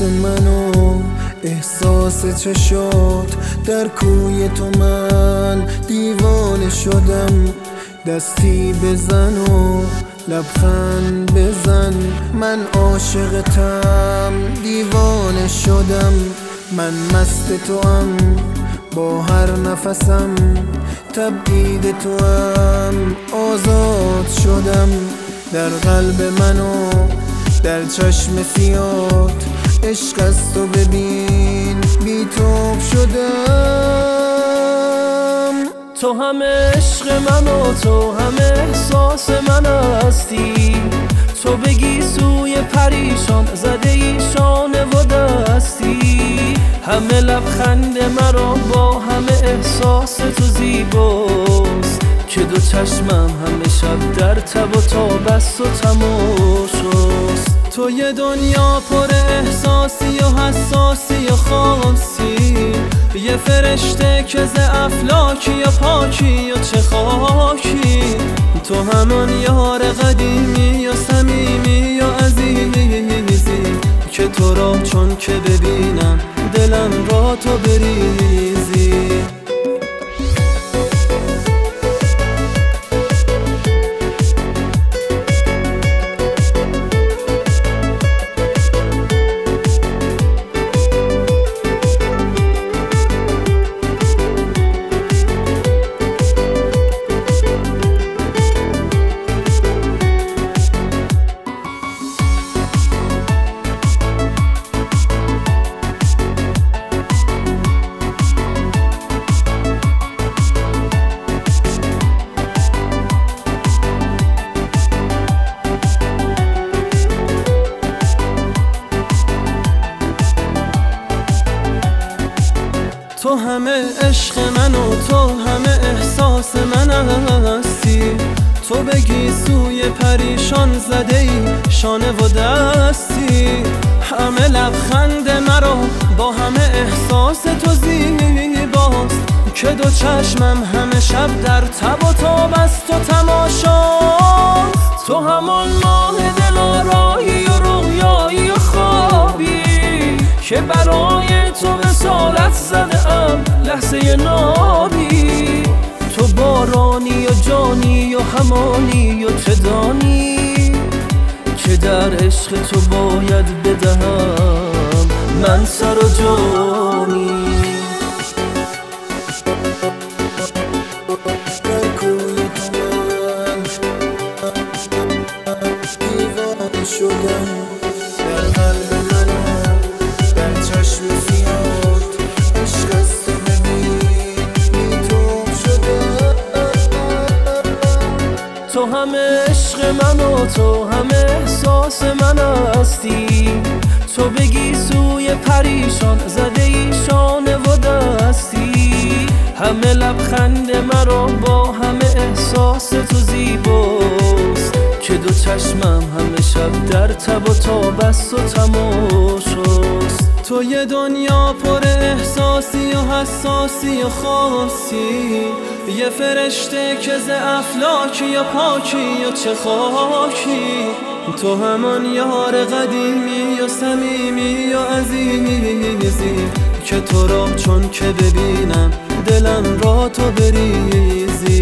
منو احساس چشات در کوی تو من دیوانه شدم. دستی بزن و لبخند بزن، من عاشقتم دیوانه شدم. من مست توام با هر نفسم، تبعید توام آزاد شدم. در قلب منو در چشم سیات عشق از تو ببین بی‌تاب شدم. تو همه عشق من و تو همه احساس من هستی. تو بگی سوی پریشان زده ای شانه و دستی. همه لبخند مرا با همه احساس تو زیباست، که دو چشمم همه شب در تب و تاب است و تماشاست. تو یه دنیا پر احساسی و حساسی و خاصی، یه فرشته که ز افلاکی یا پاکی و چه خاکی. تو همان یار قدیمی یا صمیمی یا عزیزی، که تو را چون که ببینم دلم را تو بریزی. تو همه عشق من و تو همه احساس من هستی. تو بگی سوی پریشان زده ای شانه و دستی. همه لبخند مرا با همه احساس تو زیباست، که دو چشمم همه شب در تب و تاب است و تماشاست. تو همان ماه دلارایی و رویایی و خوابی، که برای تو وصالت زده ام لحظه نابی. تو بارانی و جانی و همانی و چه دانی، که در عشق تو باید بدهم من سر و جانی. در کوی تو من دیوانه شدم. در قلب منم در چشم سیات عشق از تو ببین بی‌تاب شدم. تو همه عشق من و تو همه احساس من هستی. تو بگی سوی پریشان زده ای شانه و دستی. همه لبخند مرا با همه احساس تو زیباست، که دو چشمم همه شب در تب و تاب است و تماشاست. تو یه دنیا پر احساسی و حساسی و خاصی، یه فرشته که ز افلاکی یا پاکی یا چه خاکی. تو همان یار قدیمی یا صمیمی یا عزیزی، که تو را چون که ببینم دلم را تو بریزی.